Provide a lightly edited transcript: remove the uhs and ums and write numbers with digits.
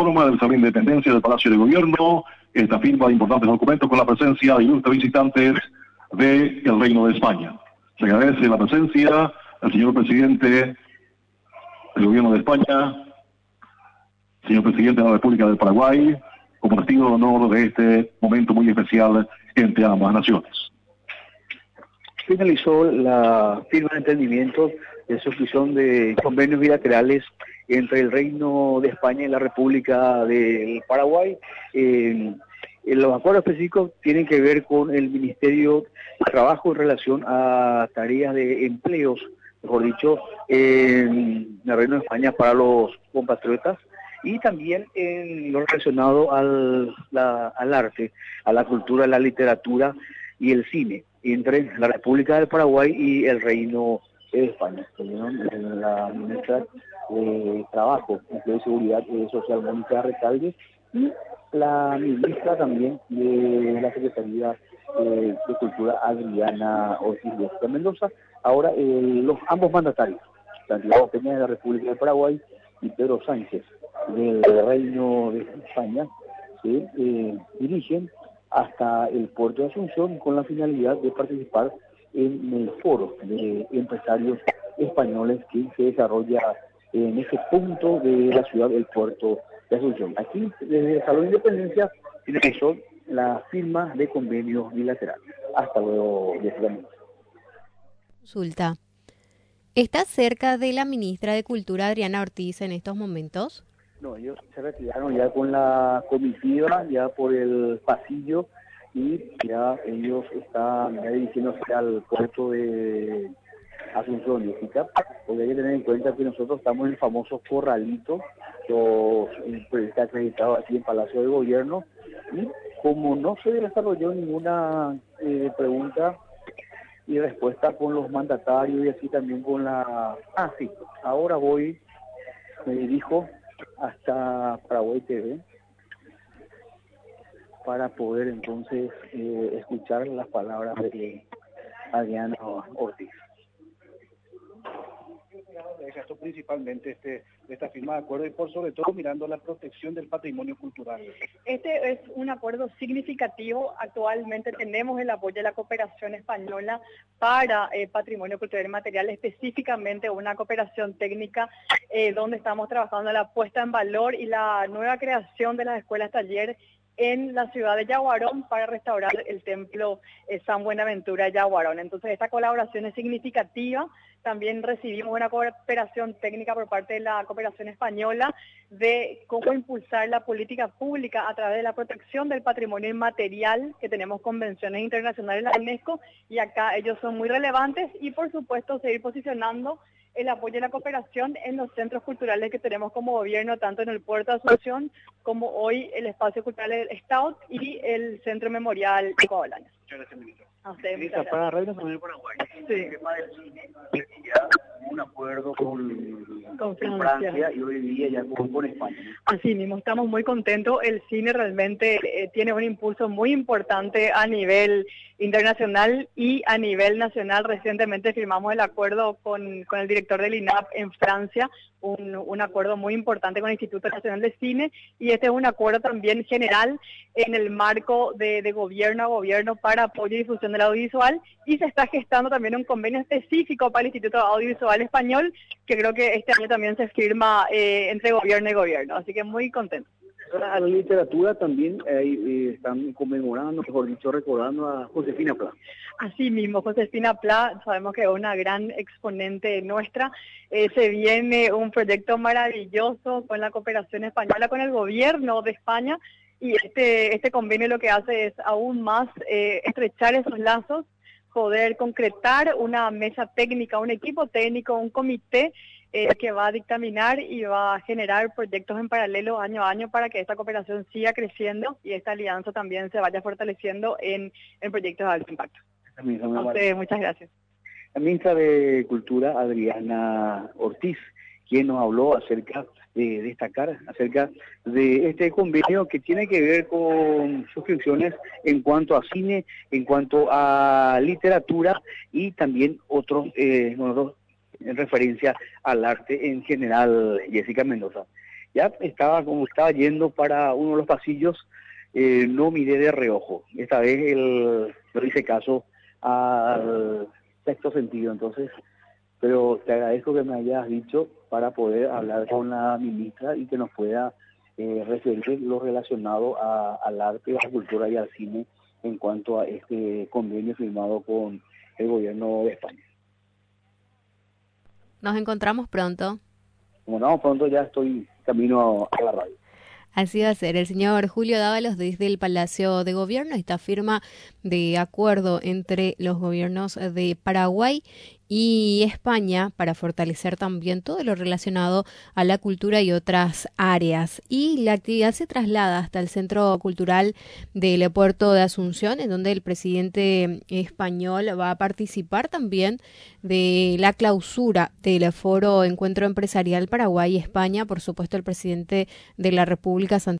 reforma del Salón de Independencia del Palacio de Gobierno, esta firma de importantes documentos con la presencia de ilustres visitantes del Reino de España. Se agradece la presencia del señor presidente del Gobierno de España, señor presidente de la República del Paraguay, como testigo de honor de este momento muy especial entre ambas naciones. Finalizó la firma de entendimiento de suscripción de convenios bilaterales entre el Reino de España y la República del Paraguay. Los acuerdos específicos tienen que ver con el Ministerio de Trabajo en relación a tareas de empleos, mejor dicho, en el Reino de España para los compatriotas, y también en lo relacionado al arte, a la cultura, la literatura y el cine, entre la República del Paraguay y el Reino de España. La ministra de Trabajo, Empleo y Seguridad Social, Mónica Recalde, y la ministra también de la Secretaría de Cultura, Adriana Ortiz de Mendoza. Ahora ambos mandatarios, Santiago Peña de la República del Paraguay y Pedro Sánchez del Reino de España, se dirigen hasta el puerto de Asunción con la finalidad de participar en el foro de empresarios españoles que se desarrolla en ese punto de la ciudad, el puerto de Asunción. Aquí, desde el Salón de Independencia, finalizó la firma de convenios bilaterales. Hasta luego, Jessica. Consulta. ¿Está cerca de la ministra de Cultura, Adriana Ortiz, en estos momentos? No, ellos se retiraron ya con la comitiva, ya por el pasillo, y ya ellos están ya dirigiéndose al puerto de Asunción, Jessica, porque hay que tener en cuenta que nosotros estamos en el famoso corralito, que está acreditado aquí en Palacio de Gobierno, y como no se desarrolló ninguna pregunta y respuesta con los mandatarios y así también con la... sí, ahora me dirijo hasta Paraguay TV para poder entonces escuchar las palabras de Adriana Ortiz. Esto principalmente esta firma de acuerdo y por sobre todo mirando la protección del patrimonio cultural. Este es un acuerdo significativo. Actualmente tenemos el apoyo de la cooperación española para patrimonio cultural y material, específicamente una cooperación técnica donde estamos trabajando en la puesta en valor y la nueva creación de las escuelas taller en la ciudad de Yaguarón para restaurar el templo San Buenaventura de Yaguarón. Entonces esta colaboración es significativa. También recibimos una cooperación técnica por parte de la cooperación española de cómo impulsar la política pública a través de la protección del patrimonio inmaterial, que tenemos convenciones internacionales de la UNESCO, y acá ellos son muy relevantes, y por supuesto seguir posicionando el apoyo y la cooperación en los centros culturales que tenemos como gobierno, tanto en el puerto de Asunción como hoy el espacio cultural del Stout y el centro memorial de Coabalanes. Muchas gracias, ministro. Ministra, para Radio Nacional del Paraguay, sí. El tema del cine, ya un acuerdo con Francia y hoy día ya con España. Así mismo, estamos muy contentos. El cine realmente tiene un impulso muy importante a nivel internacional y a nivel nacional. Recientemente firmamos el acuerdo con el director del INAP en Francia, un acuerdo muy importante con el Instituto Nacional de Cine, y este es un acuerdo también general en el marco de gobierno a gobierno para apoyo y difusión del audiovisual, y se está gestando también un convenio específico para el Instituto Audiovisual Español, que creo que este año también se firma entre gobierno y gobierno, así que muy contento. A la literatura también están conmemorando, mejor dicho, recordando a Josefina Pla. Así mismo, Josefina Pla, sabemos que es una gran exponente nuestra. Se viene un proyecto maravilloso con la cooperación española, con el gobierno de España, y este convenio lo que hace es aún más estrechar esos lazos, poder concretar una mesa técnica, un equipo técnico, un comité que va a dictaminar y va a generar proyectos en paralelo año a año para que esta cooperación siga creciendo y esta alianza también se vaya fortaleciendo en proyectos de alto impacto. Muchas gracias. La ministra de Cultura, Adriana Ortiz, quien nos habló acerca de destacar, acerca de este convenio que tiene que ver con suscripciones en cuanto a cine, en cuanto a literatura y también otros en referencia al arte en general, Jessica Mendoza. Ya estaba, como estaba yendo para uno de los pasillos, no miré de reojo. Esta vez no hice caso al sexto sentido, entonces, pero te agradezco que me hayas dicho para poder hablar con la ministra y que nos pueda referir lo relacionado al arte, a la cultura y al cine en cuanto a este convenio firmado con el gobierno de España. Nos encontramos pronto. Como no, pronto ya estoy camino a la radio. Así va a ser. El señor Julio Dávalos desde el Palacio de Gobierno, esta firma de acuerdo entre los gobiernos de Paraguay y España para fortalecer también todo lo relacionado a la cultura y otras áreas. Y la actividad se traslada hasta el Centro Cultural del Puerto de Asunción, en donde el presidente español va a participar también de la clausura del Foro Encuentro Empresarial Paraguay y España. Por supuesto, el presidente de la República,